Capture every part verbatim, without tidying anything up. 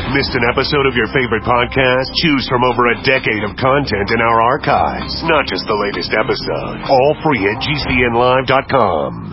Missed an episode of your favorite podcast? Choose from over a decade of content in our archives, not just the latest episode. All free at G C N live dot com.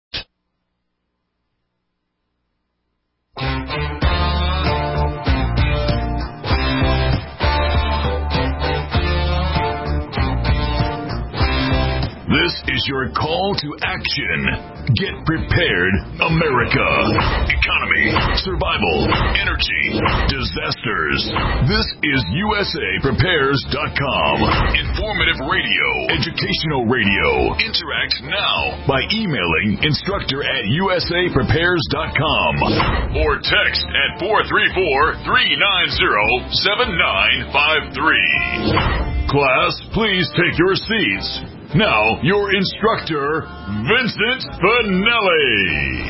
This is your call to action. Get prepared, America. Economy, survival, energy, disasters. This is U S A Prepares dot com. Informative radio, educational radio. Interact now by emailing instructor at U S A Prepares dot com or text at four three four, three nine zero, seven nine five three. Class, please take your seats. Now, your instructor, Vincent Finelli.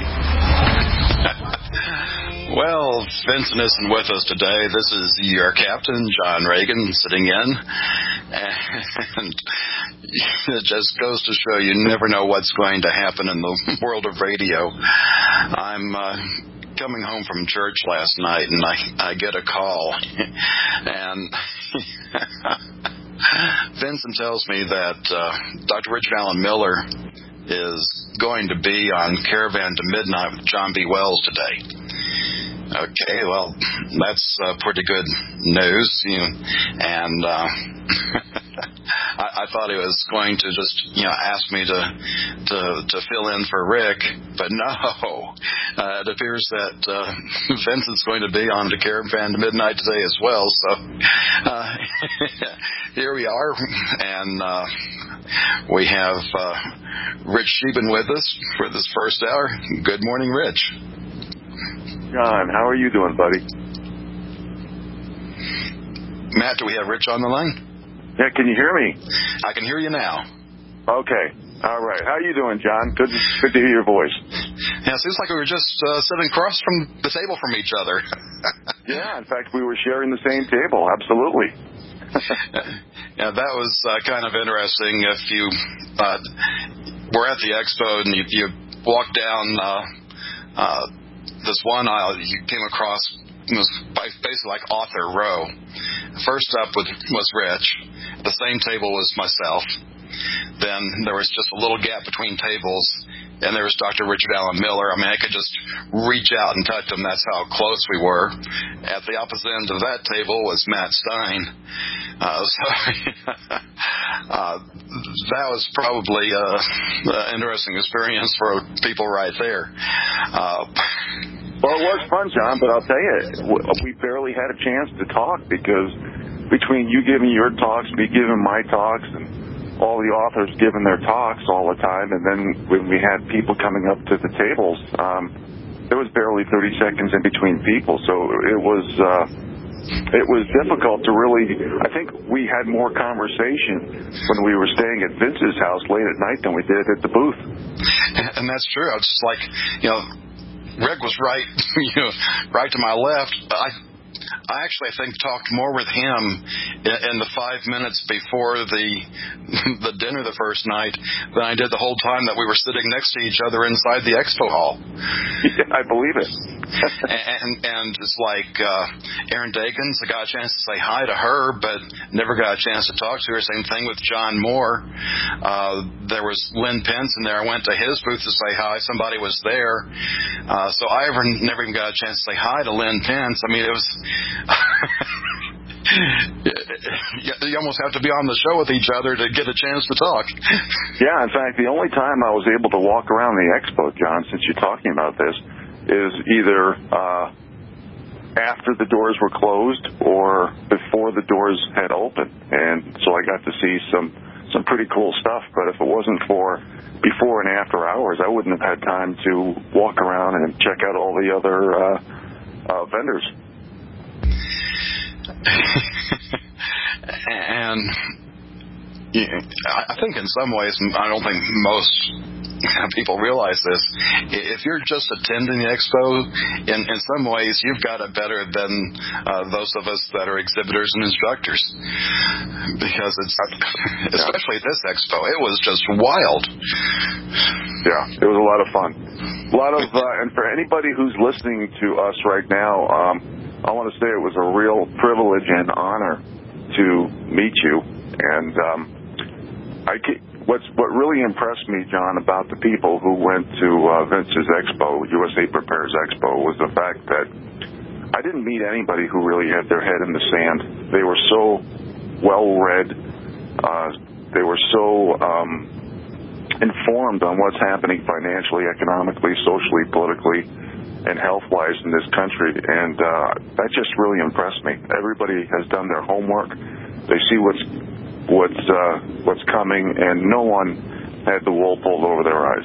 Well, Vincent isn't with us today. This is your captain, John Reagan, sitting in. And it just goes to show you never know what's going to happen in the world of radio. I'm uh, coming home from church last night, and I, I get a call. And Vincent tells me that uh, Doctor Richard Allen Miller is going to be on Caravan to Midnight with John B. Wells today. Okay, well, that's uh, pretty good news, you know, and uh, I, I thought he was going to just, you know, ask me to to, to fill in for Rick, but no, uh, it appears that uh, Vincent's going to be on the Caravan to Midnight today as well, so uh, here we are, and uh, we have uh, Rich Sheben with us for this first hour. Good morning, Rich. John, how are you doing, buddy? Matt, do we have Rich on the line? Yeah, can you hear me? I can hear you now. Okay. All right. How are you doing, John? Good, good to hear your voice. Yeah, it seems like we were just uh, sitting across from the table from each other. Yeah, in fact, we were sharing the same table. Absolutely. Yeah, that was uh, kind of interesting. If you uh, were at the expo and you, you walked down uh, uh, this one aisle, you came across, it was basically like author row. First up was, was Rich. The same table was myself. Then there was just a little gap between tables, and there was Doctor Richard Allen Miller. I mean, I could just reach out and touch him. That's how close we were. At the opposite end of that table was Matt Stein. Uh, so uh, that was probably uh, an interesting experience for people right there. Uh, well, it was fun, John, but I'll tell you, we barely had a chance to talk because between you giving your talks, me giving my talks, and all the authors giving their talks all the time, and then when we had people coming up to the tables, um, there was barely thirty seconds in between people, so it was uh, it was difficult to really. I think we had more conversation when we were staying at Vince's house late at night than we did at the booth. And that's true. It's just like, you know, Rick was right, you know, right to my left. I. I actually, I think, talked more with him in, in the five minutes before the the dinner the first night than I did the whole time that we were sitting next to each other inside the expo hall. Yeah, I believe it. and and it's like uh, Erin Dakins, I got a chance to say hi to her, but never got a chance to talk to her. Same thing with John Moore. Uh, there was Lynn Pence in there. I went to his booth to say hi. Somebody was there. Uh, so I ever, never even got a chance to say hi to Lynn Pence. I mean, it was... you almost have to be on the show with each other to get a chance to talk. Yeah, in fact, the only time I was able to walk around the expo, John, since you're talking about this, is either uh, after the doors were closed or before the doors had opened. And so I got to see some, some pretty cool stuff. But if it wasn't for before and after hours, I wouldn't have had time to walk around and check out all the other uh, uh, vendors. And yeah, I think in some ways, I don't think most people realize this. If you're just attending the expo, in, in some ways, you've got it better than uh, those of us that are exhibitors and instructors. Because it's, especially at this expo, it was just wild. Yeah, it was a lot of fun. A lot of, uh, and for anybody who's listening to us right now, um, I want to say it was a real privilege and honor to meet you. And um, I, what's, what really impressed me, John, about the people who went to uh, Vince's Expo, U S A Prepares Expo, was the fact that I didn't meet anybody who really had their head in the sand. They were so well-read. Uh, they were so um, informed on what's happening financially, economically, socially, politically, and health-wise in this country, and uh, that just really impressed me. Everybody has done their homework. They see what's what's uh, what's coming, and no one had the wool pulled over their eyes.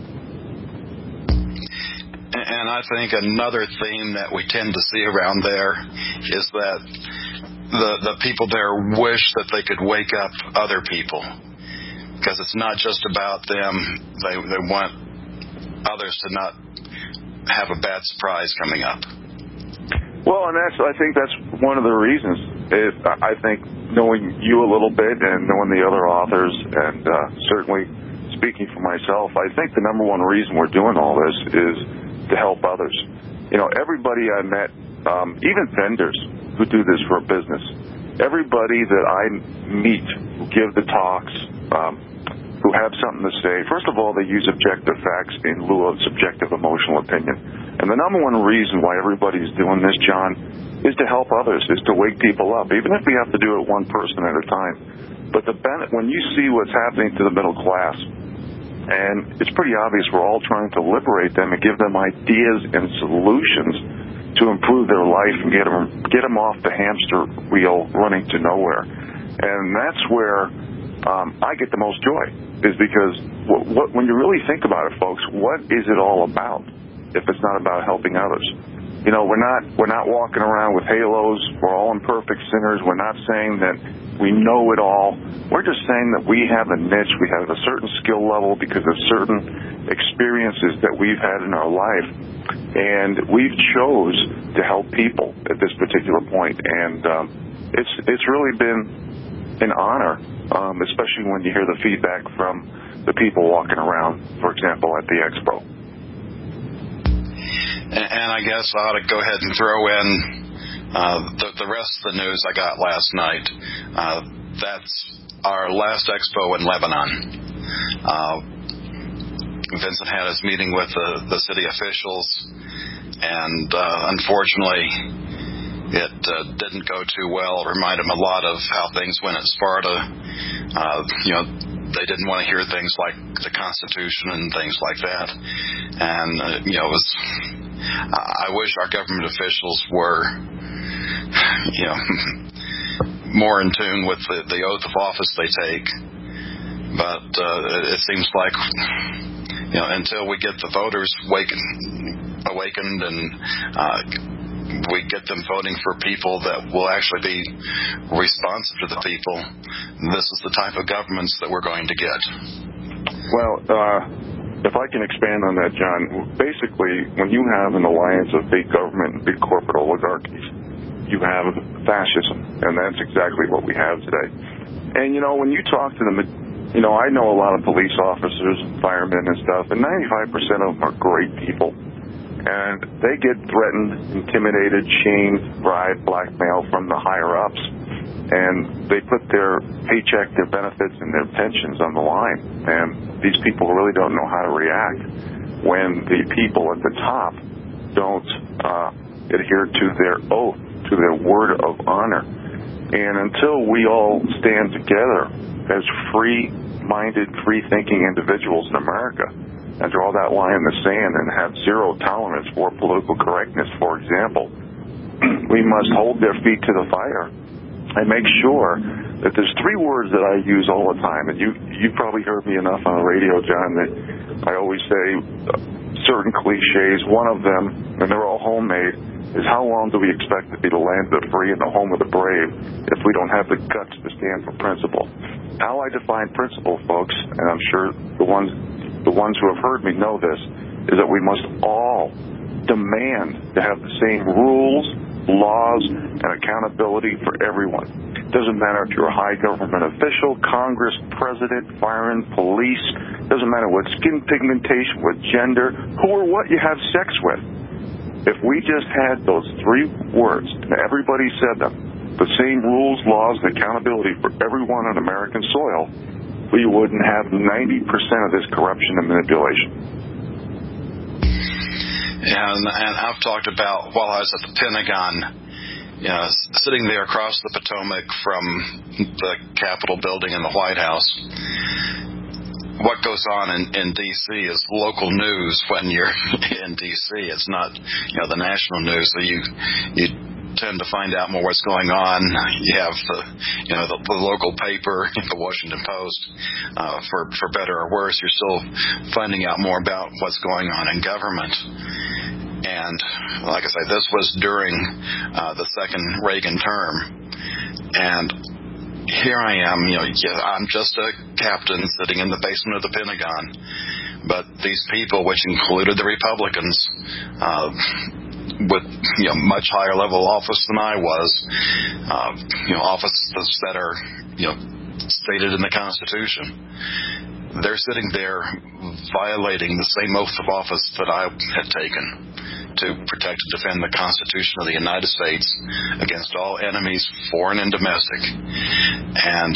And I think another theme that we tend to see around there is that the the people there wish that they could wake up other people, because it's not just about them. They they want others to not have a bad surprise coming up. Well, and that's I think that's one of the reasons. Is I think knowing you a little bit and knowing the other authors, and uh, certainly speaking for myself, I think the number one reason we're doing all this is to help others. You know, everybody I met, um, even vendors who do this for a business, everybody that I meet who give the talks, um, who have something to say, first of all, they use objective facts in lieu of subjective emotional opinion. And the number one reason why everybody's doing this, John, is to help others, is to wake people up, even if we have to do it one person at a time. But the ben- when you see what's happening to the middle class, and it's pretty obvious we're all trying to liberate them and give them ideas and solutions to improve their life and get them, get them off the hamster wheel running to nowhere. And that's where um, I get the most joy, is because what, what, when you really think about it, folks, what is it all about if it's not about helping others? You know, we're not we're not walking around with halos. We're all imperfect sinners. We're not saying that we know it all. We're just saying that we have a niche. We have a certain skill level because of certain experiences that we've had in our life, and we've chose to help people at this particular point. And um, it's it's really been an honor, um, especially when you hear the feedback from the people walking around, for example, at the expo. And I guess I ought to go ahead and throw in uh, the, the rest of the news I got last night. Uh, that's our last expo in Lebanon. Uh, Vincent had his meeting with the, the city officials, and uh, unfortunately, it uh, didn't go too well. It reminded him a lot of how things went at Sparta. Uh, you know, they didn't want to hear things like the Constitution and things like that. And, uh, you know, it was... I wish our government officials were, you know, more in tune with the, the oath of office they take. But uh, it seems like, you know, until we get the voters waken, awakened and uh, we get them voting for people that will actually be responsive to the people, this is the type of governments that we're going to get. Well, uh... if I can expand on that, John, basically, when you have an alliance of big government and big corporate oligarchies, you have fascism, and that's exactly what we have today. And, you know, when you talk to them, you know, I know a lot of police officers and firemen and stuff, and ninety-five percent of them are great people. And they get threatened, intimidated, shamed, bribed, blackmailed from the higher-ups. And they put their paycheck, their benefits, and their pensions on the line. And these people really don't know how to react when the people at the top don't uh, adhere to their oath, to their word of honor. And until we all stand together as free-minded, free-thinking individuals in America and draw that line in the sand and have zero tolerance for political correctness, for example, we must hold their feet to the fire and make sure that there's three words that I use all the time, and you you probably heard me enough on the radio, John, that I always say certain cliches. One of them, and they're all homemade, is how long do we expect to be the land of the free and the home of the brave if we don't have the guts to stand for principle? How I define principle, folks, and I'm sure the ones the ones who have heard me know this, is that we must all demand to have the same rules, laws, and accountability for everyone. It doesn't matter if you're a high government official, Congress, president, firemen, police. It doesn't matter what skin pigmentation, what gender, who or what you have sex with. If we just had those three words, and everybody said them, the same rules, laws, and accountability for everyone on American soil, we wouldn't have ninety percent of this corruption and manipulation. And, and I've talked about, while I was at the Pentagon, you know, sitting there across the Potomac from the Capitol building in the White House, what goes on in, in D C is local news when you're in D C. It's not, you know, the national news. So you you tend to find out more what's going on. You have the, you know, the, the local paper, the Washington Post. Uh, for for better or worse, you're still finding out more about what's going on in government. And like I say, this was during uh, the second Reagan term, and here I am, you know, I'm just a captain sitting in the basement of the Pentagon. But these people, which included the Republicans, uh, with, you know, much higher level office than I was, uh, you know, offices that are, you know, stated in the Constitution, they're sitting there violating the same oath of office that I had taken to protect and defend the Constitution of the United States against all enemies, foreign and domestic. And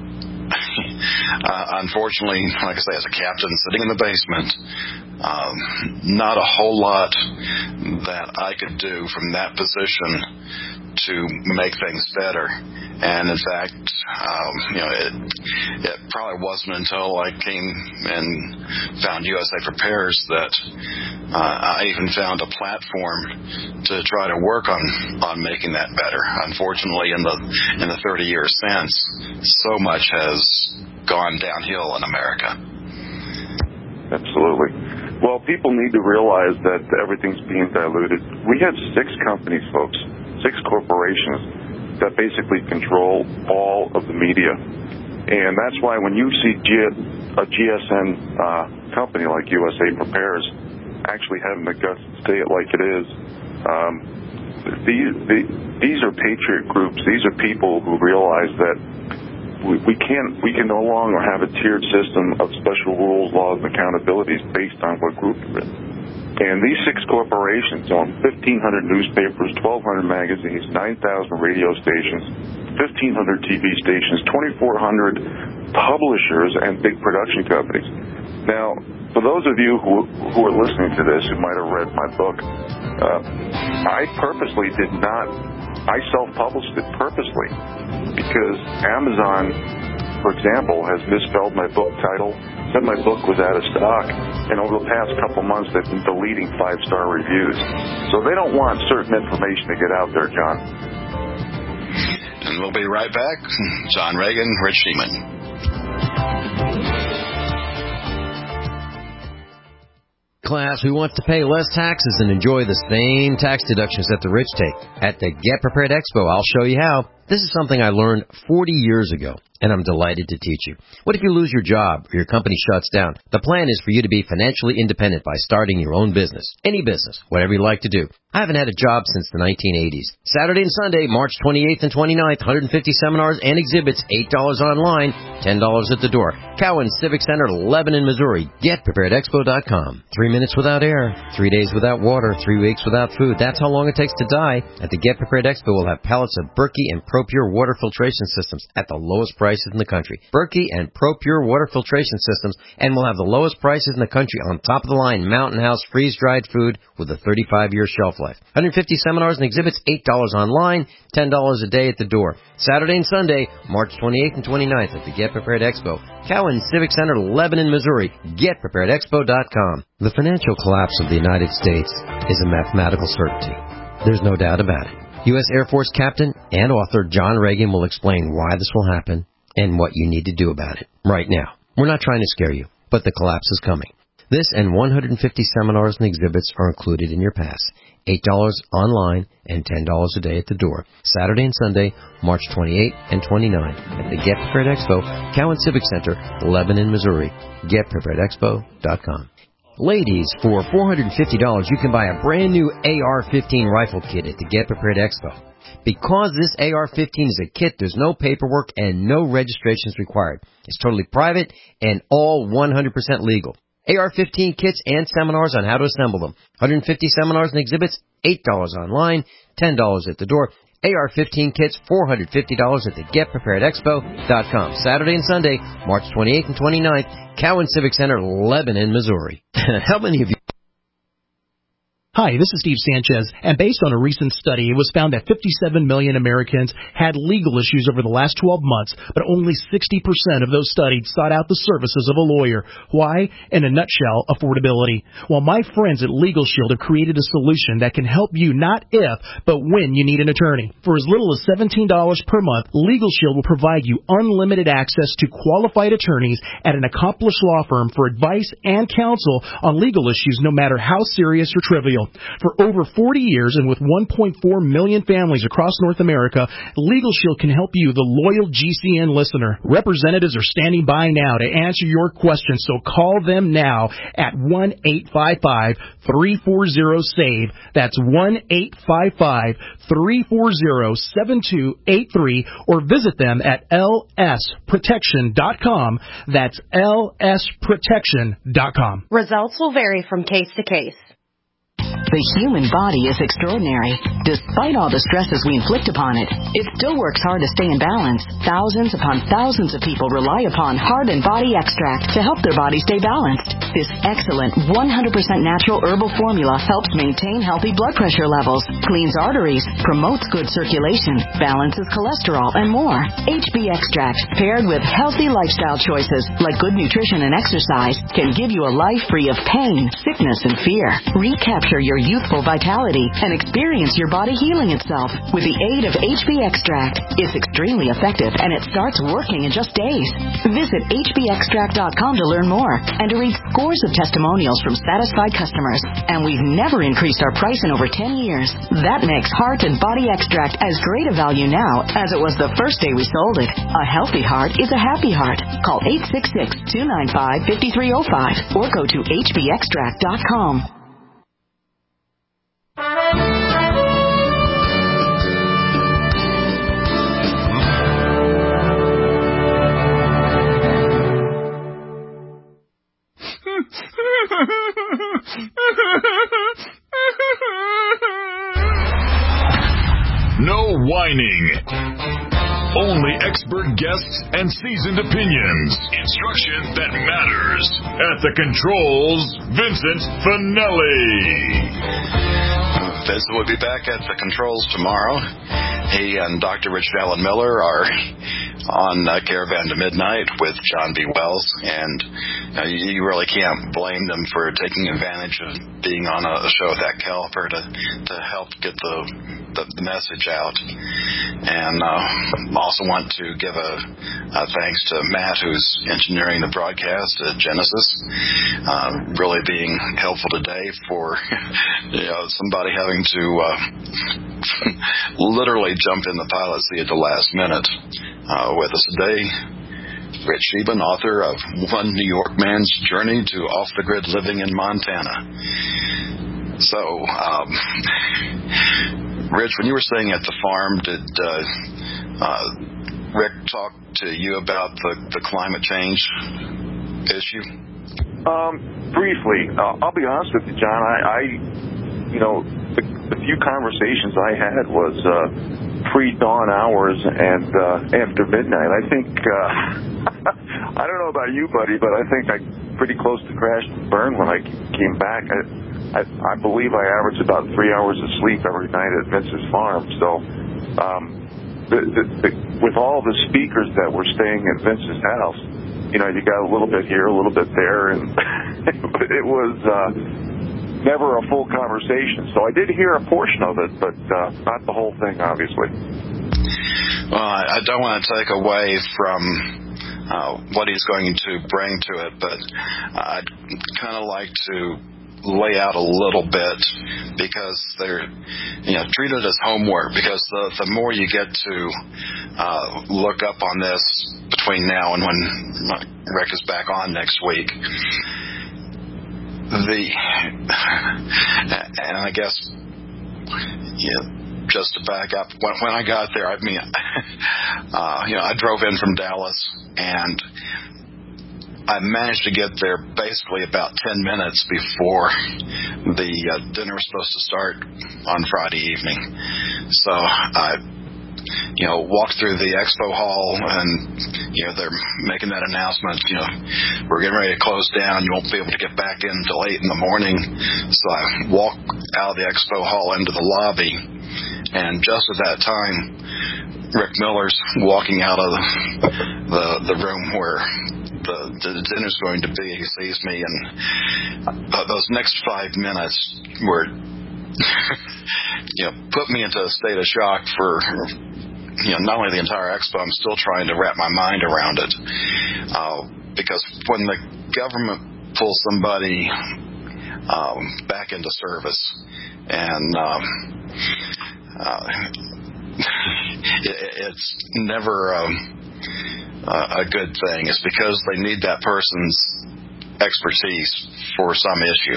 uh, unfortunately, like I say, as a captain sitting in the basement, um, not a whole lot that I could do from that position to make things better. And in fact, um, you know, it, it probably wasn't until I came and found U S A Prepares that uh, I even found a platform to try to work on, on making that better. Unfortunately, in the in the thirty years since, so much has gone downhill in America. Absolutely. Well, people need to realize that everything's being diluted. We have six companies, folks, six corporations that basically control all of the media. And that's why when you see G- a G S N uh, company like U S A Prepares actually having the guts to say it like it is, um, these, the, these are patriot groups. These are people who realize that we, we can't, we can no longer have a tiered system of special rules, laws, and accountabilities based on what group you're in. And these six corporations own fifteen hundred newspapers, twelve hundred magazines, nine thousand radio stations, fifteen hundred T V stations, twenty-four hundred publishers, and big production companies. Now, for those of you who, who are listening to this, who might have read my book, uh, I purposely did not, I self-published it purposely because Amazon, for example, has misspelled my book title, said my book was out of stock, and over the past couple months they've been deleting five-star reviews. So they don't want certain information to get out there, John. And we'll be right back. John Reagan, Rich Sheeman. Class who wants to pay less taxes and enjoy the same tax deductions that the rich take. At the Get Prepared Expo, I'll show you how. This is something I learned forty years ago, and I'm delighted to teach you. What if you lose your job or your company shuts down? The plan is for you to be financially independent by starting your own business. Any business, whatever you like to do. I haven't had a job since the nineteen eighties. Saturday and Sunday, March twenty-eighth and twenty-ninth, one hundred fifty seminars and exhibits, eight dollars online, ten dollars at the door. Cowan Civic Center, Lebanon, Missouri. Get Prepared Expo dot com. Three minutes without air, three days without water, three weeks without food. That's how long it takes to die. At the Get Prepared Expo, we'll have pallets of Berkey and ProPure water filtration systems at the lowest prices in the country. Berkey and ProPure water filtration systems, and we'll have the lowest prices in the country on top of the line Mountain House freeze-dried food with a thirty-five year shelf life. one hundred fifty seminars and exhibits, eight dollars online, ten dollars a day at the door. Saturday and Sunday, March twenty-eighth and twenty-ninth at the Get Prepared Expo. Cowan Civic Center, Lebanon, Missouri. Get Prepared Expo dot com. The financial collapse of the United States is a mathematical certainty. There's no doubt about it. U S Air Force Captain and author John Reagan will explain why this will happen and what you need to do about it right now. We're not trying to scare you, but the collapse is coming. This and one hundred fifty seminars and exhibits are included in your pass. eight dollars online and ten dollars a day at the door. Saturday and Sunday, March twenty-eighth and twenty-ninth at the Get Prepared Expo, Cowan Civic Center, Lebanon, Missouri. Get Prepared Expo dot com. Ladies, for four hundred fifty dollars, you can buy a brand new A R fifteen rifle kit at the Get Prepared Expo. Because this A R fifteen is a kit, there's no paperwork and no registrations required. It's totally private and all one hundred percent legal. A R fifteen kits and seminars on how to assemble them. one hundred fifty seminars and exhibits, eight dollars online, ten dollars at the door. A R fifteen kits, four hundred fifty dollars at the Get Prepared Expo dot com. Saturday and Sunday, March twenty-eighth and twenty-ninth, Cowan Civic Center, Lebanon, Missouri. How many of you... Hi, this is Steve Sanchez, and based on a recent study, it was found that fifty-seven million Americans had legal issues over the last twelve months, but only sixty percent of those studied sought out the services of a lawyer. Why? In a nutshell, affordability. Well, my friends at Legal Shield have created a solution that can help you not if, but when you need an attorney. For as little as seventeen dollars per month, Legal Shield will provide you unlimited access to qualified attorneys at an accomplished law firm for advice and counsel on legal issues, no matter how serious or trivial. For over forty years and with one point four million families across North America, Legal Shield can help you, the loyal G C N listener. Representatives are standing by now to answer your questions, so call them now at one eight five five, three four zero, S A V E. That's one eight five five, three four zero, seven two eight three, or visit them at L S protection dot com. That's L S protection dot com. Results will vary from case to case. The human body is extraordinary. Despite all the stresses we inflict upon it, it still works hard to stay in balance. Thousands upon thousands of people rely upon Heart and Body Extract to help their body stay balanced. This excellent one hundred percent natural herbal formula helps maintain healthy blood pressure levels, cleans arteries, promotes good circulation, balances cholesterol, and more. H B Extract, paired with healthy lifestyle choices like good nutrition and exercise, can give you a life free of pain, sickness, and fear. Recapture your youthful vitality and experience your body healing itself with the aid of H B Extract. It's extremely effective and it starts working in just days. Visit H B extract dot com to learn more and to read scores of testimonials from satisfied customers. And we've never increased our price in over ten years. That makes Heart and Body Extract as great a value now as it was the first day we sold it. A healthy heart is a happy heart. Call eight six six, two nine five, five three zero five or go to H B extract dot com. No whining. Only expert guests and seasoned opinions. Instruction that matters. At the controls, Vincent Finelli. Vincent will be back at the controls tomorrow. He and Doctor Richard Allen Miller are on uh, Caravan to Midnight with John B. Wells, and uh, you really can't blame them for taking advantage of being on a show of that caliber to, to help get the, the, the message out. And uh, also want to give a, a thanks to Matt, who's engineering the broadcast at Genesis, uh, really being helpful today for you know somebody having to uh, literally jump in the pilot seat at the last minute. Uh, with us today, Rich Sheben, author of One New York Man's Journey to Off-the-Grid Living in Montana. So, um, Rich, when you were staying at the farm, did uh, uh, Rick talk to you about the, the climate change issue? Um, briefly, uh, I'll be honest with you, John. I, I you know, the, the few conversations I had was uh, pre-dawn hours and uh, after midnight. I think, uh, I don't know about you, buddy, but I think I pretty close to crash and burn when I came back. I, I, I believe I averaged about three hours of sleep every night at Vince's farm. So, um, the, the, the, with all the speakers that were staying at Vince's house, you know, you got a little bit here, a little bit there, and it was uh, never a full conversation. So I did hear a portion of it, but uh, not the whole thing, obviously. Well, I don't want to take away from uh, what he's going to bring to it, but I'd kind of like to lay out a little bit, because they're, you know, treat it as homework, because the, the more you get to uh, look up on this between now and when Rick is back on next week, the, and I guess, yeah, just to back up, when, when I got there, I mean, uh, you know, I drove in from Dallas, and I managed to get there basically about ten minutes before the uh, dinner was supposed to start on Friday evening. So I, you know, walked through the expo hall, and, you know, they're making that announcement, you know, we're getting ready to close down. You won't be able to get back in until eight in the morning. So I walked out of the expo hall into the lobby, and just at that time, Rick Miller's walking out of the, the, the room where The, the dinner's going to be. He sees me, and uh, those next five minutes were, you know, put me into a state of shock for, you know, not only the entire expo, I'm still trying to wrap my mind around it. Uh, because when the government pulls somebody um, back into service, and um, uh, it, it's never... Um, Uh, a good thing. It's because they need that person's expertise for some issue.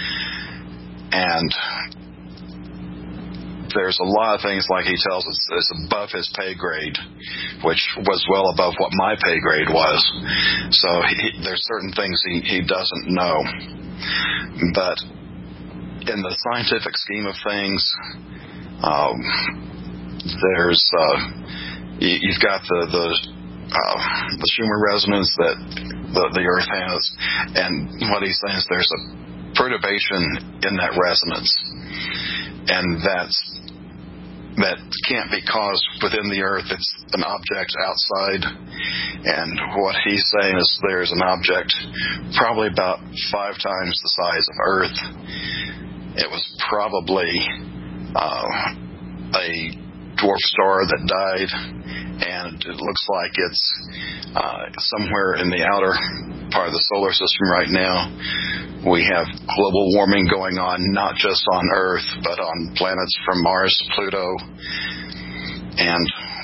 And there's a lot of things, like he tells us, is above his pay grade, which was well above what my pay grade was. So he, there's certain things he, he doesn't know. But in the scientific scheme of things, um, there's uh, you, you've got the the Uh, the Schumer resonance that the, the Earth has, and what he's saying is there's a perturbation in that resonance, and that's that can't be caused within the Earth. It's an object outside, and what he's saying is there's an object probably about five times the size of Earth. It was probably uh, a dwarf star that died, and it looks like it's uh, somewhere in the outer part of the solar system right now. We have global warming going on, not just on Earth, but on planets from Mars to Pluto. And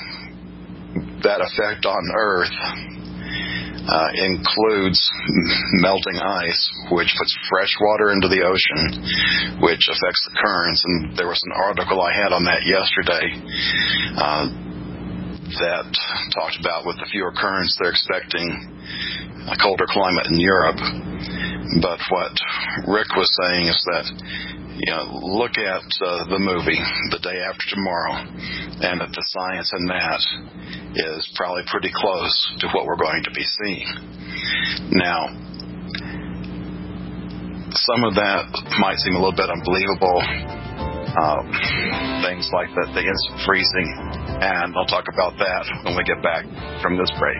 that effect on Earth uh, includes melting ice, which puts fresh water into the ocean, which affects the currents. And there was an article I had on that yesterday uh, that talked about with the fewer currents, they're expecting a colder climate in Europe. But what Rick was saying is that, you know, look at uh, the movie The Day After Tomorrow, and that the science in that is probably pretty close to what we're going to be seeing. Now, some of that might seem a little bit unbelievable. Um, things like the, the instant freezing, and I'll talk about that when we get back from this break.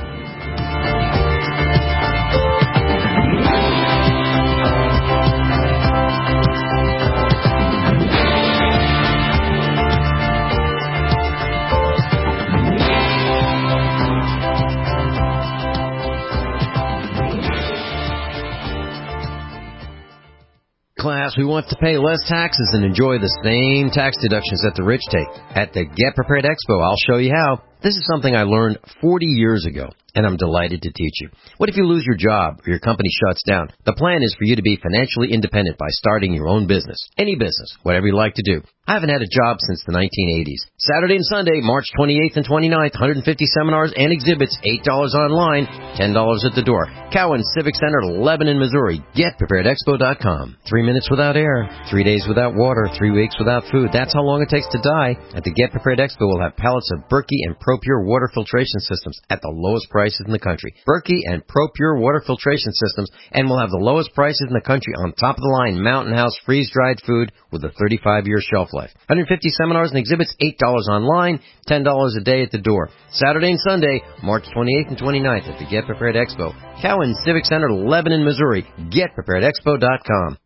Class, we want to pay less taxes and enjoy the same tax deductions that the rich take. At the Get Prepared Expo, I'll show you how. This is something I learned forty years ago, and I'm delighted to teach you. What if you lose your job or your company shuts down? The plan is for you to be financially independent by starting your own business. Any business, whatever you like to do. I haven't had a job since the nineteen eighties. Saturday and Sunday, March twenty-eighth and twenty-ninth, one hundred fifty seminars and exhibits, eight dollars online, ten dollars at the door. Cowan Civic Center, Lebanon, Missouri. Get Prepared Expo dot com. Three minutes without air, three days without water, three weeks without food. That's how long it takes to die. At the Get Prepared Expo, we'll have pallets of Berkey and ProPure water filtration systems at the lowest prices in the country. Berkey and ProPure water filtration systems, and we'll have the lowest prices in the country on top of the line Mountain House freeze-dried food with a thirty-five year shelf life. one hundred fifty seminars and exhibits, eight dollars online, ten dollars a day at the door. Saturday and Sunday, March twenty-eighth and twenty-ninth at the Get Prepared Expo. Cowan Civic Center, Lebanon, Missouri. Get Prepared Expo dot com.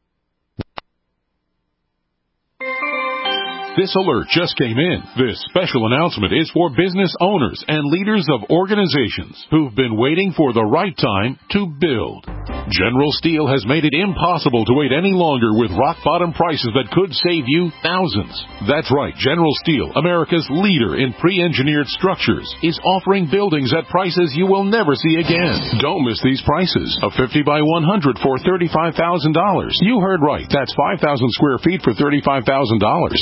This alert just came in. This special announcement is for business owners and leaders of organizations who've been waiting for the right time to build. General Steel has made it impossible to wait any longer with rock-bottom prices that could save you thousands. That's right. General Steel, America's leader in pre-engineered structures, is offering buildings at prices you will never see again. Don't miss these prices. A fifty by one hundred for thirty-five thousand dollars. You heard right. That's five thousand square feet for thirty-five thousand dollars. Manufactured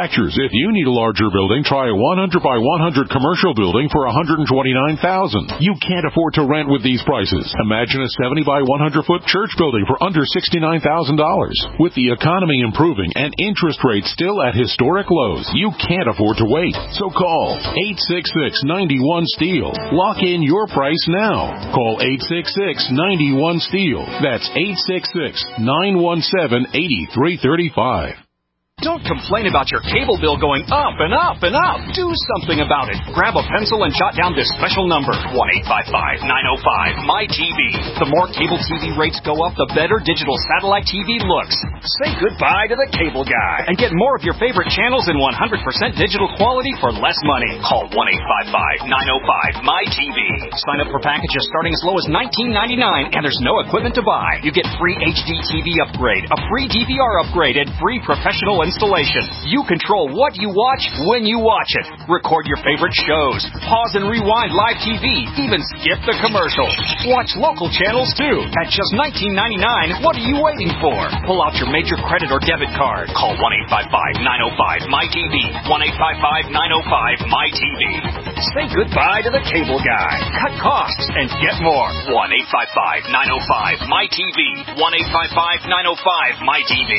manufacturers. If you need a larger building, try a one hundred by one hundred commercial building for one hundred twenty-nine thousand dollars. You can't afford to rent with these prices. Imagine a seventy by one hundred foot church building for under sixty-nine thousand dollars. With the economy improving and interest rates still at historic lows, you can't afford to wait. So call eight six six, nine one, STEEL. Lock in your price now. Call eight six six, nine one, STEEL. That's eight six six, nine one seven, eight three three five. Don't complain about your cable bill going up and up and up. Do something about it. Grab a pencil and jot down this special number, one eight five five, nine oh five, M Y T V. The more cable T V rates go up, the better digital satellite T V looks. Say goodbye to the cable guy and get more of your favorite channels in one hundred percent digital quality for less money. Call one eight five five, nine oh five, M Y T V. Sign up for packages starting as low as nineteen ninety-nine, and there's no equipment to buy. You get free H D T V upgrade, a free D V R upgrade, and free professional installation. You control what you watch when you watch it. Record your favorite shows. Pause and rewind live T V. Even skip the commercials. Watch local channels too. At just nineteen ninety-nine, what are you waiting for? Pull out your major credit or debit card. Call one eight five five, nine oh five, M Y T V. one eight five five, nine oh five, M Y T V. Say goodbye to the cable guy. Cut costs and get more. one eight five five, nine oh five, M Y T V. one eight five five, nine oh five, M Y T V.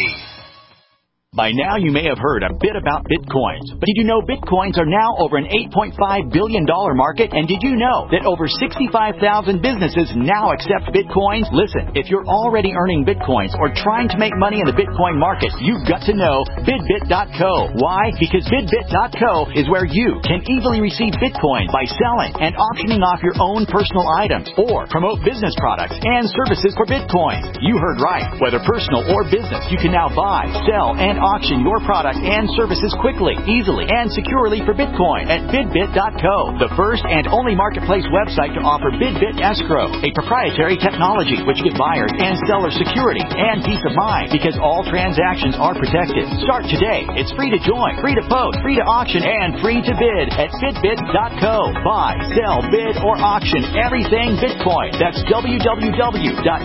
By now, you may have heard a bit about Bitcoins. But did you know Bitcoins are now over an eight point five billion dollars market? And did you know that over sixty-five thousand businesses now accept Bitcoins? Listen, if you're already earning Bitcoins or trying to make money in the Bitcoin market, you've got to know Bidbit dot co. Why? Because Bidbit dot co is where you can easily receive Bitcoin by selling and auctioning off your own personal items or promote business products and services for Bitcoin. You heard right. Whether personal or business, you can now buy, sell, and auction your product and services quickly, easily, and securely for Bitcoin at Bidbit dot co, the first and only marketplace website to offer Bidbit Escrow, a proprietary technology which gives buyers and sellers security and peace of mind because all transactions are protected. Start today. It's free to join, free to post, free to auction, and free to bid at Bidbit dot co. Buy, sell, bid, or auction everything Bitcoin. That's w w w dot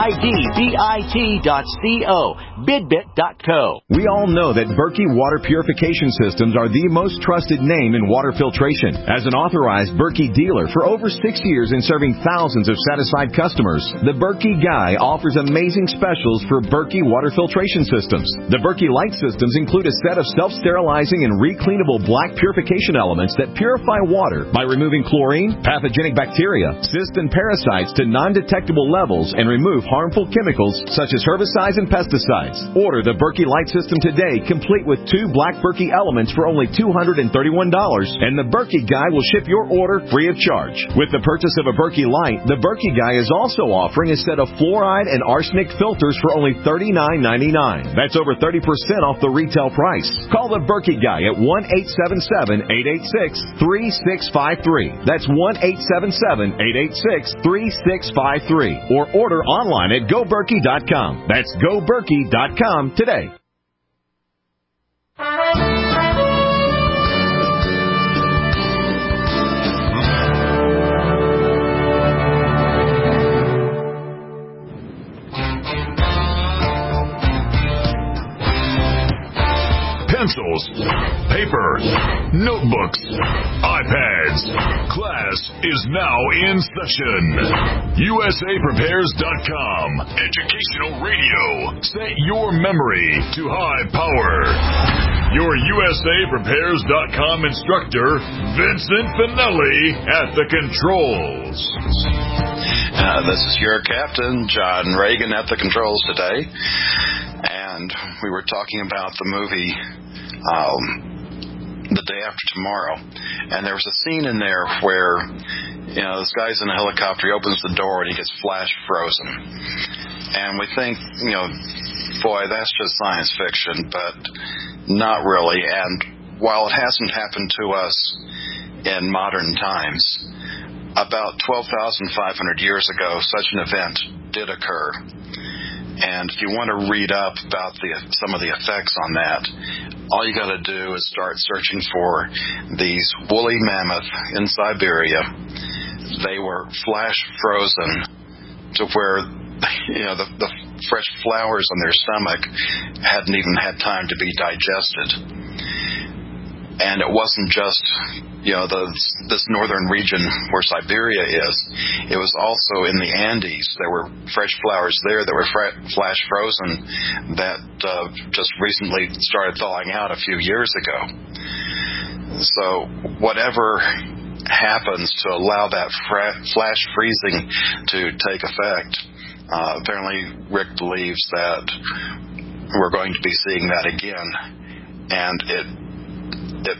bidbit dot co. Bidbit dot co. We all know that Berkey Water Purification Systems are the most trusted name in water filtration. As an authorized Berkey dealer for over six years and serving thousands of satisfied customers, the Berkey Guy offers amazing specials for Berkey Water Filtration Systems. The Berkey Light Systems include a set of self-sterilizing and recleanable black purification elements that purify water by removing chlorine, pathogenic bacteria, cysts, and parasites to non-detectable levels and remove harmful chemicals such as herbicides and pesticides. Order the Berkey Light System today, complete with two black Berkey elements for only two hundred thirty-one dollars, and the Berkey Guy will ship your order free of charge. With the purchase of a Berkey Light, the Berkey Guy is also offering a set of fluoride and arsenic filters for only thirty-nine ninety-nine. That's over thirty percent off the retail price. Call the Berkey Guy at one eight seven seven, eight eight six, three six five three. That's one eight seven seven, eight eight six, three six five three. Or order online at go berkey dot com. That's go berkey dot com today. Pencils, paper, notebooks, iPads. Class is now in session. U S A prepares dot com. Educational radio. Set your memory to high power. Your U S A prepares dot com instructor, Vincent Finelli, at the controls. Uh, this is your captain, John Reagan, at the controls today. And we were talking about the movie um, The Day After Tomorrow. And there was a scene in there where, you know, this guy's in a helicopter, he opens the door and he gets flash frozen. And we think, you know, boy, that's just science fiction, but not really. And while it hasn't happened to us in modern times, about twelve thousand five hundred years ago, such an event did occur. And if you want to read up about the, some of the effects on that, all you got to do is start searching for these woolly mammoth in Siberia. They were flash frozen to where, you know, the, the fresh flowers on their stomach hadn't even had time to be digested. And it wasn't just, you know, the, this northern region where Siberia is. It was also in the Andes. There were fresh flowers there that were fra- flash frozen that uh, just recently started thawing out a few years ago. So whatever happens to allow that fra- flash freezing to take effect, uh, apparently Rick believes that we're going to be seeing that again. And it It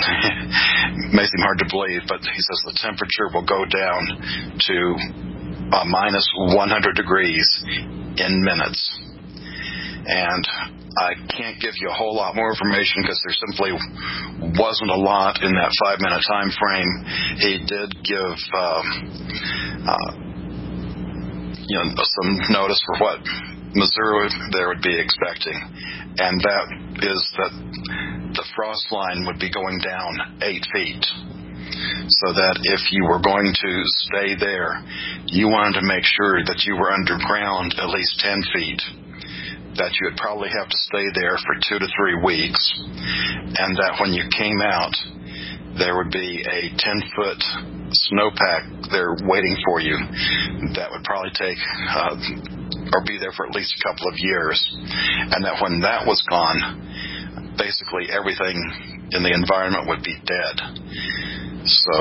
may seem hard to believe, but he says the temperature will go down to uh, minus one hundred degrees in minutes. And I can't give you a whole lot more information because there simply wasn't a lot in that five-minute time frame. He did give um, uh, you know, some notice for what Missouri there would be expecting, and that is that the frost line would be going down eight feet. So that if you were going to stay there, you wanted to make sure that you were underground at least ten feet, that you would probably have to stay there for two to three weeks, and that when you came out, there would be a ten-foot snowpack there waiting for you that would probably take uh, or be there for at least a couple of years, and that when that was gone, basically everything in the environment would be dead. So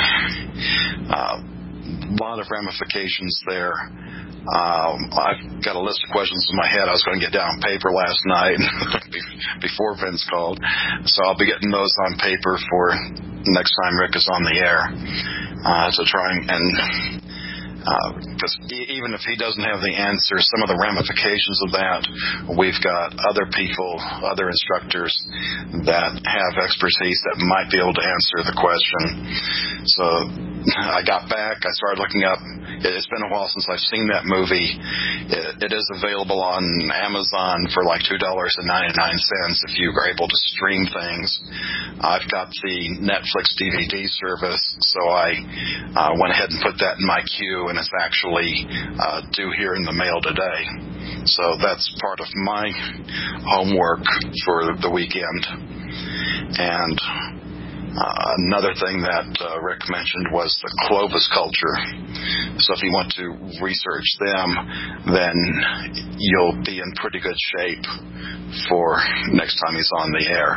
uh, a lot of ramifications there. Um, I've got a list of questions in my head I was going to get down on paper last night before Vince called, so I'll be getting those on paper for next time Rick is on the air uh, to try and because uh, e- even if he doesn't have the answer, some of the ramifications of that, we've got other people, other instructors that have expertise that might be able to answer the question. So I got back, I started looking up. It's been a while since I've seen that movie. It, it is available on Amazon for like two dollars and ninety-nine cents if you are able to stream things. I've got the Netflix D V D service, so I uh, went ahead and put that in my queue, and it's actually uh, due here in the mail today. So that's part of my homework for the weekend. And Uh, another thing that uh, Rick mentioned was the Clovis culture. So if you want to research them, then you'll be in pretty good shape for next time he's on the air.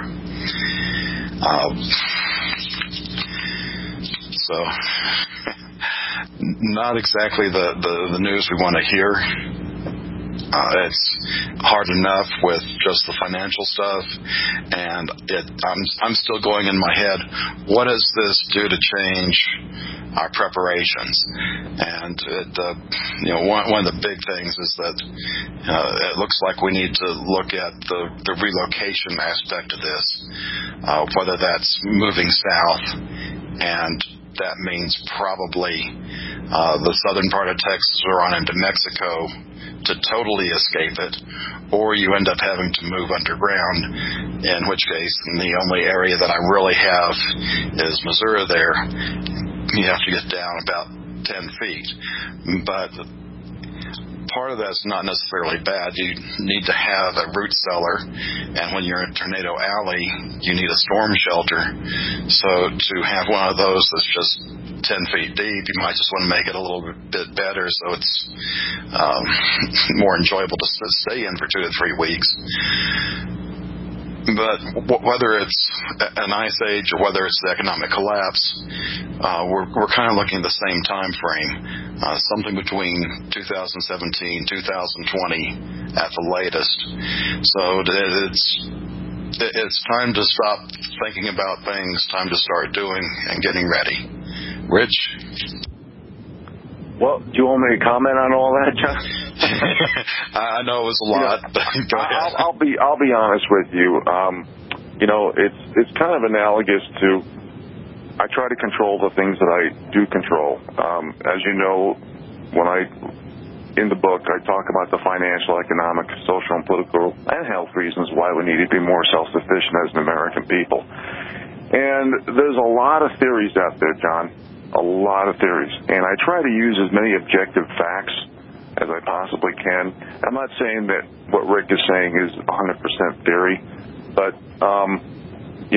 Um, so not exactly the, the, the news we want to hear. Uh, it's hard enough with just the financial stuff, and it, I'm I'm still going in my head, what does this do to change our preparations? And it, uh, you know, one one of the big things is that uh, it looks like we need to look at the, the relocation aspect of this, uh, whether that's moving south, and that means probably uh, the southern part of Texas or on into Mexico to totally escape it, or you end up having to move underground, in which case the only area that I really have is Missouri there. You have to get down about ten feet. But part of that's not necessarily bad. You need to have a root cellar, and when you're in Tornado Alley, you need a storm shelter. So to have one of those that's just ten feet deep, you might just want to make it a little bit better so it's um, more enjoyable to stay in for two to three weeks. But w- whether it's an ice age or whether it's the economic collapse, uh, we're, we're kind of looking at the same time frame, uh, something between two thousand seventeen, two thousand twenty at the latest. So it's it's time to stop thinking about things, time to start doing and getting ready. Rich? Well, do you want me to comment on all that, John? I know it was a lot. You know, but go ahead. I'll, I'll be I'll be honest with you. Um, you know, it's it's kind of analogous to I try to control the things that I do control. Um, as you know, when I in the book I talk about the financial, economic, social, and political and health reasons why we need to be more self-sufficient as an American people. And there's a lot of theories out there, John. A lot of theories. And I try to use as many objective facts as I possibly can. I'm not saying that what Rick is saying is one hundred percent theory, but, um, you know,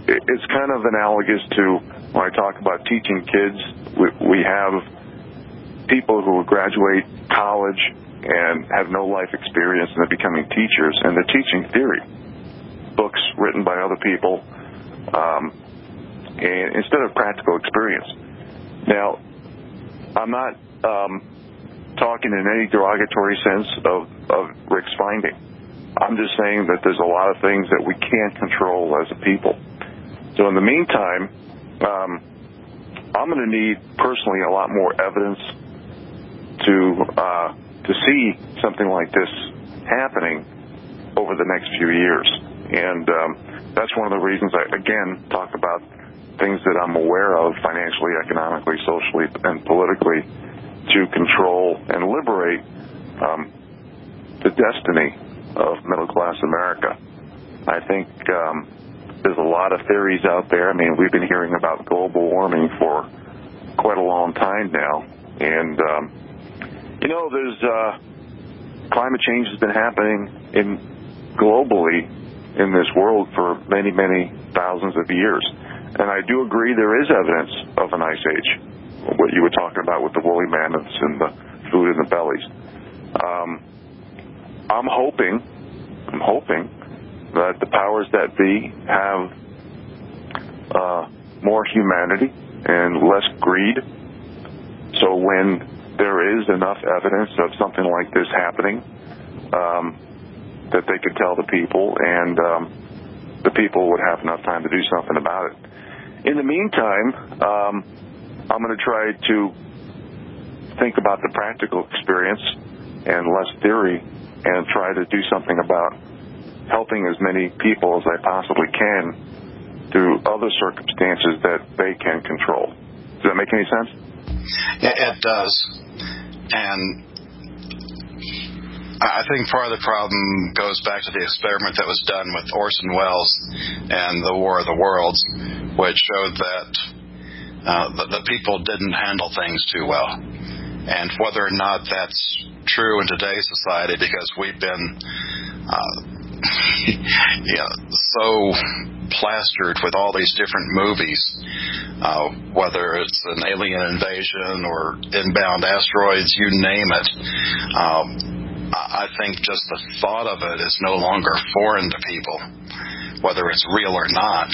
it's kind of analogous to when I talk about teaching kids. We, we have people who graduate college and have no life experience and they're becoming teachers, and they're teaching theory, books written by other people, um, and instead of practical experience. Now, I'm not um, talking in any derogatory sense of, of Rick's finding. I'm just saying that there's a lot of things that we can't control as a people. So in the meantime, um, I'm going to need personally a lot more evidence to uh, to see something like this happening over the next few years. And um, that's one of the reasons I, again, talk about things that I'm aware of financially, economically, socially, and politically to control and liberate um, the destiny of middle-class America. I think um, there's a lot of theories out there. I mean, we've been hearing about global warming for quite a long time now. And, um, you know, there's uh, climate change has been happening in globally in this world for many, many thousands of years. And I do agree there is evidence of an ice age, what you were talking about with the woolly mammoths and the food in the bellies. Um, I'm hoping, I'm hoping that the powers that be have uh, more humanity and less greed. So when there is enough evidence of something like this happening, um, that they could tell the people, and um, the people would have enough time to do something about it. In the meantime, um, I'm going to try to think about the practical experience and less theory, and try to do something about helping as many people as I possibly can through other circumstances that they can control. Does that make any sense? It, it does. And I think part of the problem goes back to the experiment that was done with Orson Welles and the War of the Worlds, which showed that uh, the, the people didn't handle things too well. And whether or not that's true in today's society, because we've been uh, you know, so plastered with all these different movies, uh, whether it's an alien invasion or inbound asteroids, you name it. Um, I think just the thought of it is no longer foreign to people, whether it's real or not.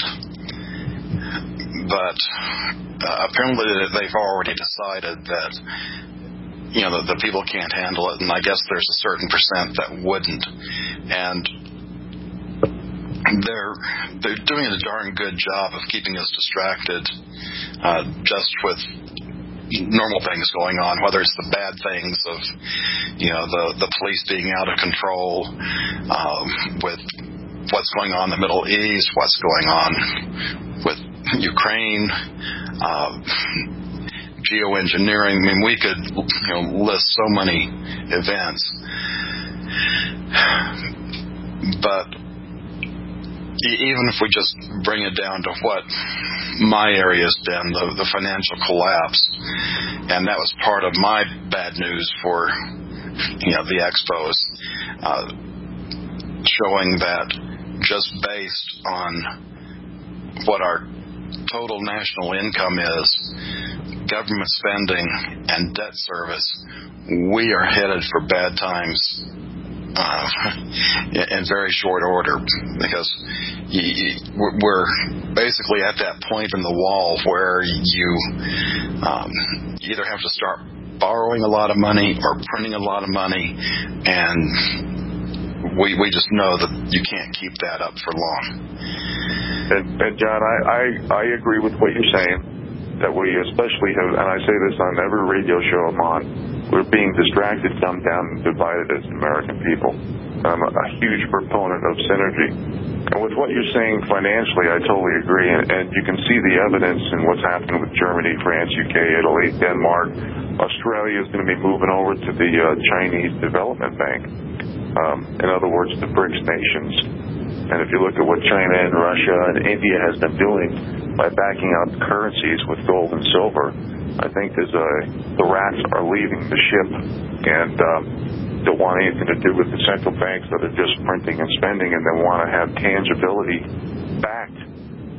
But uh, apparently they've already decided that, you know, the, the people can't handle it, and I guess there's a certain percent that wouldn't. And they're they're doing a darn good job of keeping us distracted, uh, just with normal things going on, whether it's the bad things of, you know, the, the police being out of control, um, with what's going on in the Middle East, what's going on with Ukraine, uh, geoengineering. I mean, we could, you know, list so many events. But even if we just bring it down to what my area's been, the, the financial collapse, and that was part of my bad news for, you know, the expos, uh, showing that just based on what our total national income is, government spending and debt service, we are headed for bad times uh, in very short order, because you, you, we're basically at that point in the wall where you um, either have to start borrowing a lot of money or printing a lot of money, and we we just know that you can't keep that up for long. And, and John, I, I, I agree with what you're saying, that we especially have, and I say this on every radio show I'm on, we're being distracted, dumbed down, and divided as American people. I'm a, a huge proponent of synergy. And with what you're saying financially, I totally agree. And, and you can see the evidence in what's happening with Germany, France, U K, Italy, Denmark. Australia is going to be moving over to the uh, Chinese Development Bank. Um, in other words, the BRICS nations. And if you look at what China and Russia and India has been doing by backing up currencies with gold and silver, I think there's a, the rats are leaving the ship, and um, don't want anything to do with the central banks that are just printing and spending, and they want to have tangibility backed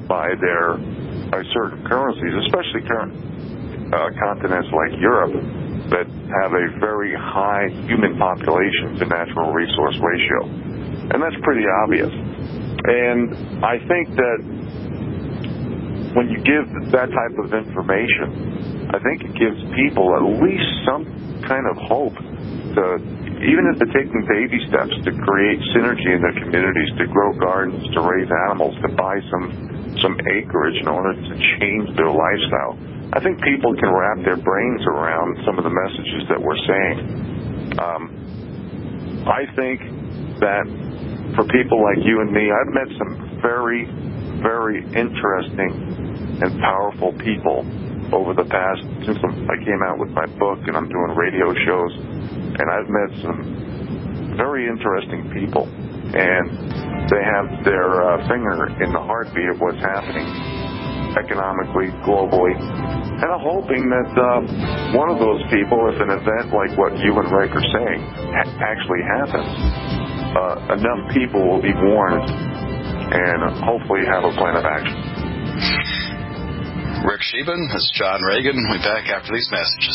by their by certain currencies, especially current uh, continents like Europe that have a very high human population to natural resource ratio. And that's pretty obvious. And I think that when you give that type of information, I think it gives people at least some kind of hope to, even if they're taking baby steps to create synergy in their communities, to grow gardens, to raise animals, to buy some some acreage in order to change their lifestyle. I think people can wrap their brains around some of the messages that we're saying. Um, I think that for people like you and me, I've met some very, very interesting and powerful people over the past, since I came out with my book and I'm doing radio shows, and I've met some very interesting people, and they have their uh, finger in the heartbeat of what's happening economically, globally, and I'm hoping that uh, one of those people, if an event like what you and Rick are saying ha- actually happens, uh, enough people will be warned and hopefully have a plan of action. Rick Sheben, this is John Reagan. We'll be back after these messages.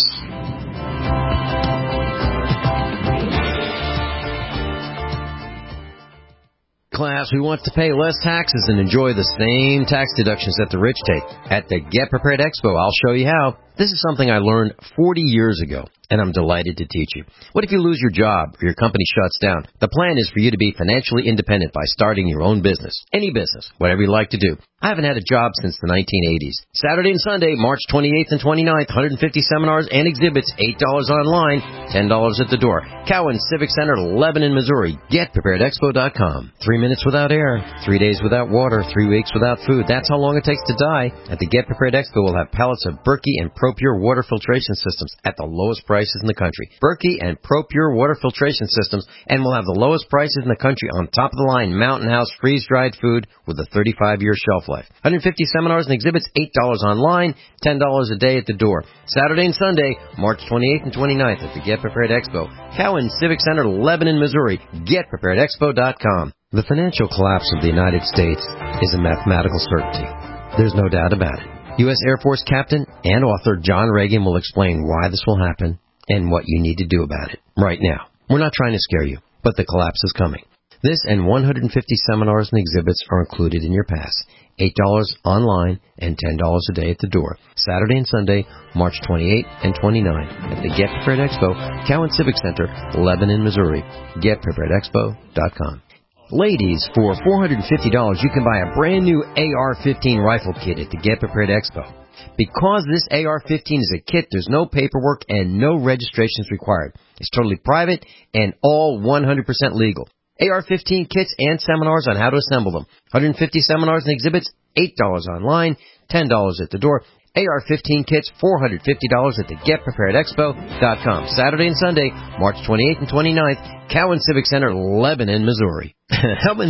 Class, we want to pay less taxes and enjoy the same tax deductions that the rich take. At the Get Prepared Expo, I'll show you how. This is something I learned forty years ago, and I'm delighted to teach you. What if you lose your job or your company shuts down? The plan is for you to be financially independent by starting your own business. Any business, whatever you like to do. I haven't had a job since the nineteen eighties. Saturday and Sunday, March twenty-eighth and twenty-ninth, one hundred fifty seminars and exhibits, eight dollars online, ten dollars at the door. Cowan Civic Center, Lebanon, Missouri. Get Prepared Expo dot com. Three minutes without air, three days without water, three weeks without food. That's how long it takes to die. At the Get Prepared Expo, we'll have pallets of Berkey and ProPure water filtration systems at the lowest prices in the country. Berkey and ProPure water filtration systems, and we'll have the lowest prices in the country on top of the line Mountain House freeze-dried food with a thirty-five year shelf life. one hundred fifty seminars and exhibits, eight dollars online, ten dollars a day at the door. Saturday and Sunday, March twenty-eighth and twenty-ninth at the Get Prepared Expo. Cowan Civic Center, Lebanon, Missouri. Get Prepared Expo dot com. The financial collapse of the United States is a mathematical certainty. There's no doubt about it. U S Air Force Captain and author John Reagan will explain why this will happen and what you need to do about it right now. We're not trying to scare you, but the collapse is coming. This and one hundred fifty seminars and exhibits are included in your pass. eight dollars online and ten dollars a day at the door. Saturday and Sunday, March twenty-eighth and twenty-ninth at the Get Prepared Expo, Cowan Civic Center, Lebanon, Missouri. Get Prepared Expo dot com. Ladies, for four hundred fifty dollars, you can buy a brand new A R fifteen rifle kit at the Get Prepared Expo. Because this A R fifteen is a kit, there's no paperwork and no registrations required. It's totally private and all one hundred percent legal. A R fifteen kits and seminars on how to assemble them. one hundred fifty seminars and exhibits, eight dollars online, ten dollars at the door. A R fifteen kits, four hundred fifty dollars at the Get Prepared Expo dot com. Saturday and Sunday, March twenty-eighth and twenty-ninth, Cowan Civic Center, Lebanon, Missouri. How many?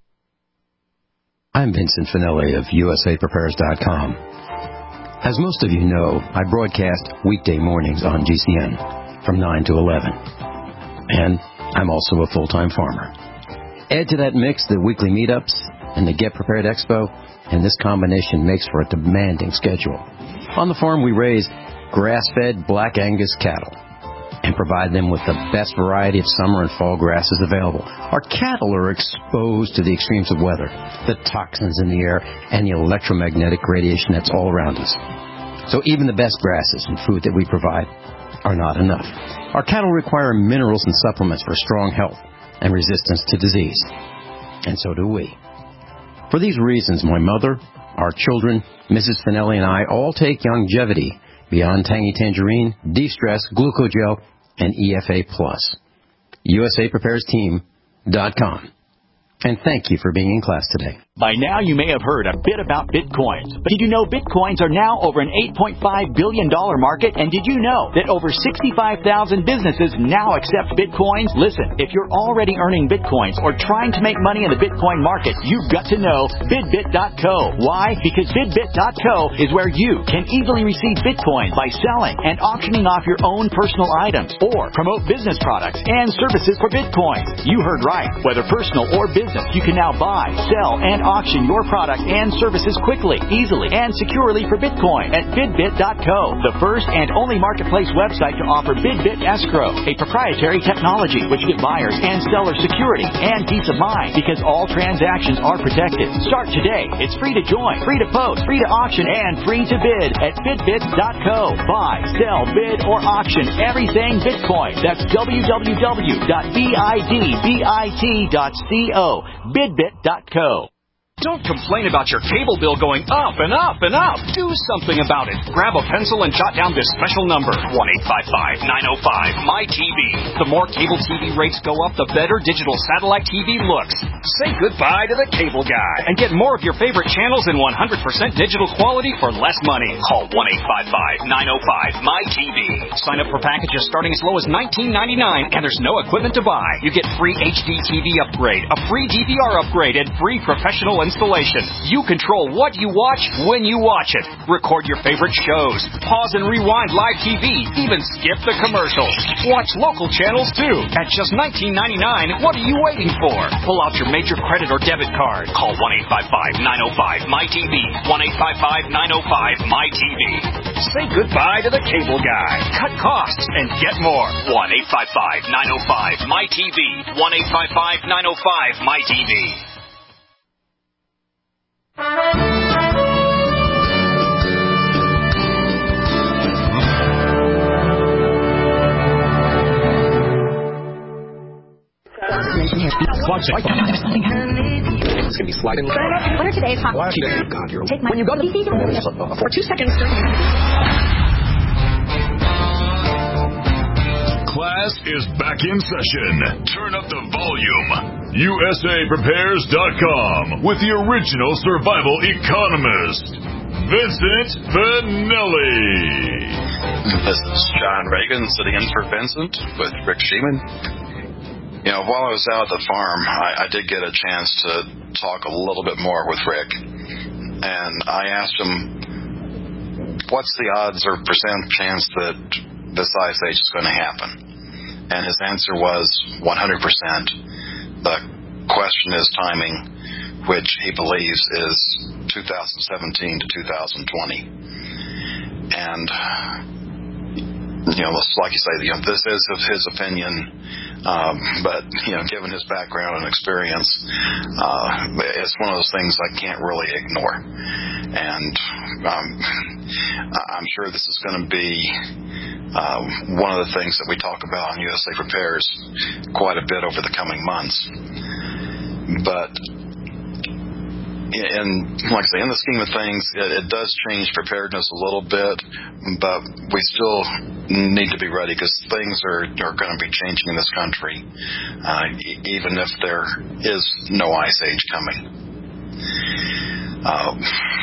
I'm Vincent Finelli of U S A Prepares dot com. As most of you know, I broadcast weekday mornings on G C N from nine to eleven. And I'm also a full-time farmer. Add to that mix the weekly meetups and the Get Prepared Expo, and this combination makes for a demanding schedule. On the farm, we raise grass-fed Black Angus cattle and provide them with the best variety of summer and fall grasses available. Our cattle are exposed to the extremes of weather, the toxins in the air, and the electromagnetic radiation that's all around us. So even the best grasses and food that we provide are not enough. Our cattle require minerals and supplements for strong health and resistance to disease. And so do we. For these reasons, my mother, our children, Missus Finelli, and I all take Longevity, Beyond Tangy Tangerine, De-Stress, Glucogel, and E F A Plus. U S A Prepares Team dot com. And thank you for being in class today. By now, you may have heard a bit about Bitcoins. But did you know Bitcoins are now over an eight point five billion dollars market? And did you know that over sixty-five thousand businesses now accept Bitcoins? Listen, if you're already earning Bitcoins or trying to make money in the Bitcoin market, you've got to know Bidbit dot co. Why? Because Bidbit dot co is where you can easily receive Bitcoins by selling and auctioning off your own personal items or promote business products and services for Bitcoins. You heard right. Whether personal or business, you can now buy, sell, and auction your product and services quickly, easily, and securely for Bitcoin at bidbit dot co, the first and only marketplace website to offer BidBit Escrow, a proprietary technology which gives buyers and sellers security and peace of mind because all transactions are protected. Start today. It's free to join, free to post, free to auction, and free to bid at bidbit dot co. Buy, sell, bid, or auction everything Bitcoin. That's w w w dot bidbit dot co. bidbit dot co. Don't complain about your cable bill going up and up and up. Do something about it. Grab a pencil and jot down this special number, one eight five five, nine oh five, M Y T V. The more cable T V rates go up, the better digital satellite T V looks. Say goodbye to the cable guy and get more of your favorite channels in one hundred percent digital quality for less money. Call one eight five five, nine oh five, M Y T V. Sign up for packages starting as low as nineteen ninety-nine, and there's no equipment to buy. You get free H D T V upgrade, a free D V R upgrade, and free professional installation. You control what you watch when you watch it. Record your favorite shows. Pause and rewind live T V. Even skip the commercials. Watch local channels too. At just nineteen ninety-nine, what are you waiting for? Pull out your major credit or debit card. Call one eight five five, nine oh five, M Y T V. one eight five five, nine oh five, M Y T V. Say goodbye to the cable guy. Cut costs and get more. one eight five five, nine oh five, M Y T V. one eight five five, nine oh five, M Y T V. It's going to be sliding. What are today's hot? God, you're Take my, when you go to the for two seconds. Class is back in session. Turn up the volume. U S A Prepares dot com with the original survival economist, Vincent Finelli. This is John Reagan sitting in for Vincent with Rick Sheeman. You know, while I was out at the farm, I, I did get a chance to talk a little bit more with Rick. And I asked him, what's the odds or percent chance that this ice age is going to happen? And his answer was one hundred percent. The question is timing, which he believes is two thousand seventeen to two thousand twenty. And, you know, like you say, you know, this is his opinion. Um, but, you know, given his background and experience, uh, it's one of those things I can't really ignore. And um, I'm sure this is going to be uh, one of the things that we talk about on U S A Prepares quite a bit over the coming months. But in, like I say, in the scheme of things, it, it does change preparedness a little bit, but we still need to be ready because things are, are going to be changing in this country, uh, even if there is no ice age coming. Uh,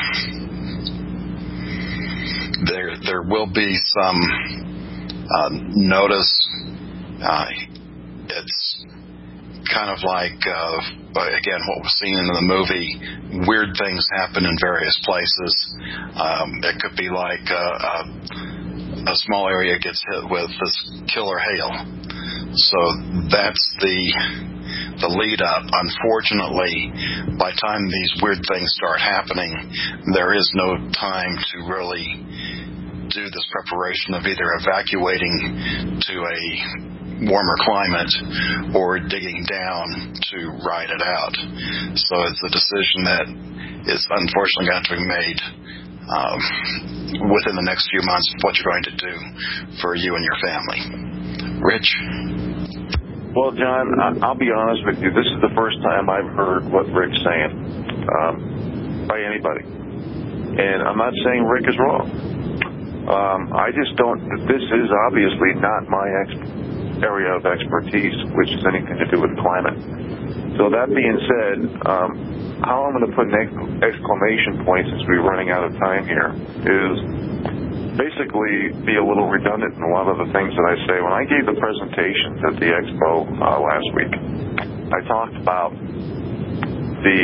there, there will be some uh, notice. Uh, it's kind of like, uh, again, what was seen in the movie, weird things happen in various places. Um, it could be like uh, a, a small area gets hit with this killer hail. So that's the the lead up. Unfortunately, by the time these weird things start happening, there is no time to really do this preparation of either evacuating to a warmer climate or digging down to ride it out. So it's a decision that is unfortunately got to be made um, within the next few months of what you're going to do for you and your family. Rich? Well, John, I'll be honest with you. This is the first time I've heard what Rick's saying um, by anybody. And I'm not saying Rick is wrong. Um, I just don't, this is obviously not my expertise. area of expertise, which is anything to do with climate. So that being said, um, how I'm going to put an exclamation point since we're running out of time here is basically be a little redundant in a lot of the things that I say. When I gave the presentations at the expo uh, last week, I talked about the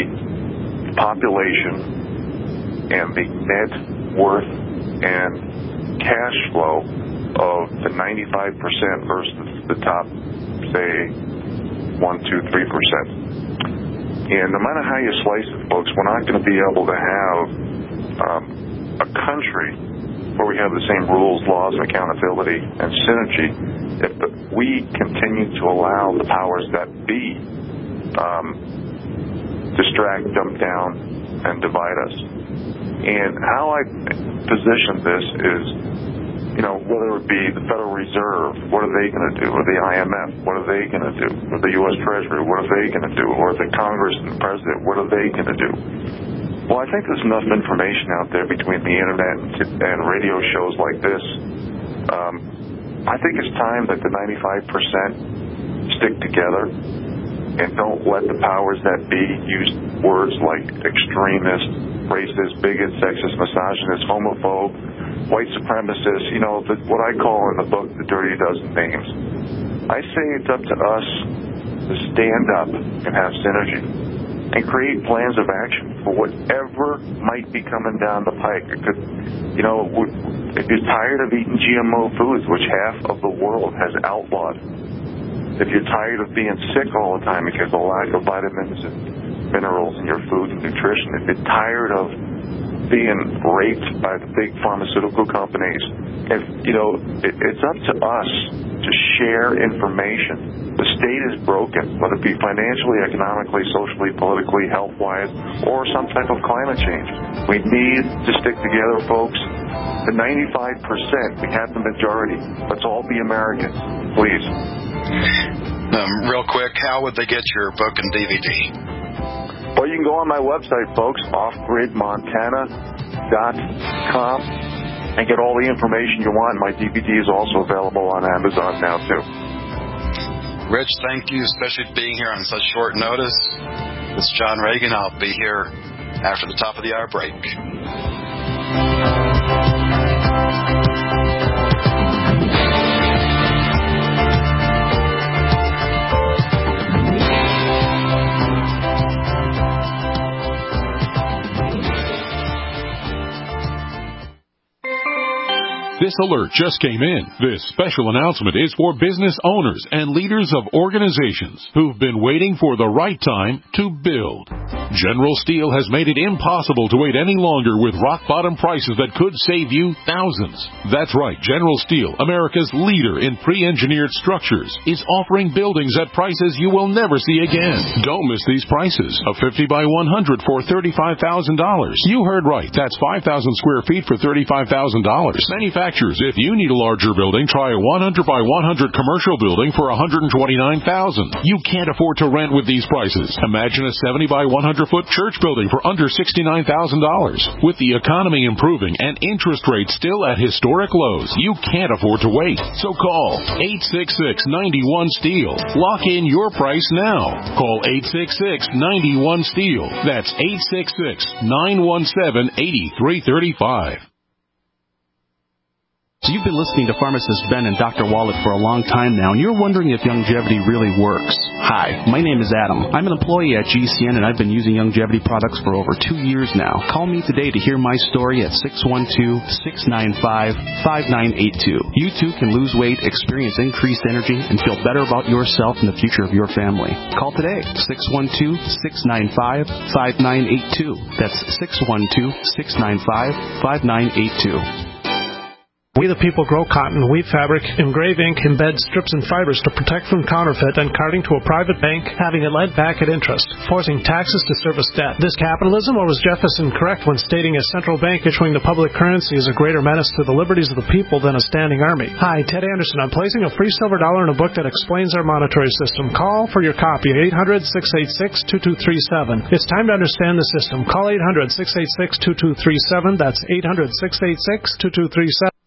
population and the net worth and cash flow of the ninety-five percent versus the top, say, one, two, three percent. And no matter how you slice it, folks, we're not going to be able to have um, a country where we have the same rules, laws, and accountability and synergy if we continue to allow the powers that be um, distract, dump down, and divide us. And how I position this is, you know, whether it be the Federal Reserve, what are they going to do? Or the I M F, what are they going to do? Or the U S Treasury, what are they going to do? Or the Congress and the President, what are they going to do? Well, I think there's enough information out there between the Internet and, and radio shows like this. Um, I think it's time that the ninety-five percent stick together and don't let the powers that be use words like extremist, racist, bigot, sexist, misogynist, homophobe, white supremacist, you know, the, what I call in the book the dirty dozen names. I say it's up to us to stand up and have synergy and create plans of action for whatever might be coming down the pike. It could, you know, if you're tired of eating G M O foods, which half of the world has outlawed, if you're tired of being sick all the time because of the lack of vitamins and minerals in your food and nutrition, if you're tired of being raped by the big pharmaceutical companies, if, you know, it, it's up to us to share information. The state is broken, whether it be financially, economically, socially, politically, health-wise, or some type of climate change. We need to stick together, folks. The ninety-five percent, we have the majority. Let's all be Americans, please. Um, real quick, how would they get your book and D V D? Well, you can go on my website, folks, off grid montana dot com, and get all the information you want. My D V D is also available on Amazon now, too. Rich, thank you, especially for being here on such short notice. This is John Reagan. I'll be here after the top of the hour break. This alert just came in. This special announcement is for business owners and leaders of organizations who've been waiting for the right time to build. General Steel has made it impossible to wait any longer with rock-bottom prices that could save you thousands. That's right, General Steel, America's leader in pre-engineered structures, is offering buildings at prices you will never see again. Don't miss these prices. A fifty by one hundred for thirty-five thousand dollars. You heard right. That's five thousand square feet for thirty-five thousand dollars. Manufacturers, if you need a larger building, try a one hundred by one hundred commercial building for one hundred twenty-nine thousand dollars. You can't afford to rent with these prices. Imagine a seventy by one hundred foot church building for under sixty-nine thousand dollars. With the economy improving and interest rates still at historic lows, you can't afford to wait. So call eight six six, nine one, STEEL. Lock in your price now. Call eight six six, nine one, STEEL. That's eight six six, nine one seven, eight three three five. So you've been listening to pharmacist Ben and Doctor Wallach for a long time now, and you're wondering if Youngevity really works. Hi, my name is Adam. I'm an employee at G C N, and I've been using Youngevity products for over two years now. Call me today to hear my story at six one two, six nine five, five nine eight two. You too can lose weight, experience increased energy, and feel better about yourself and the future of your family. Call today, six one two, six nine five, five nine eight two. That's six one two, six nine five, five nine eight two. We the people grow cotton, weave fabric, engrave ink, embed strips and fibers to protect from counterfeit and carting to a private bank, having it lent back at interest, forcing taxes to service debt. This capitalism, or was Jefferson correct when stating a central bank issuing the public currency is a greater menace to the liberties of the people than a standing army? Hi, Ted Anderson. I'm placing a free silver dollar in a book that explains our monetary system. Call for your copy at eight hundred, six eight six, two two three seven. It's time to understand the system. Call eight hundred, six eight six, two two three seven. That's eight hundred, six eight six, two two three seven.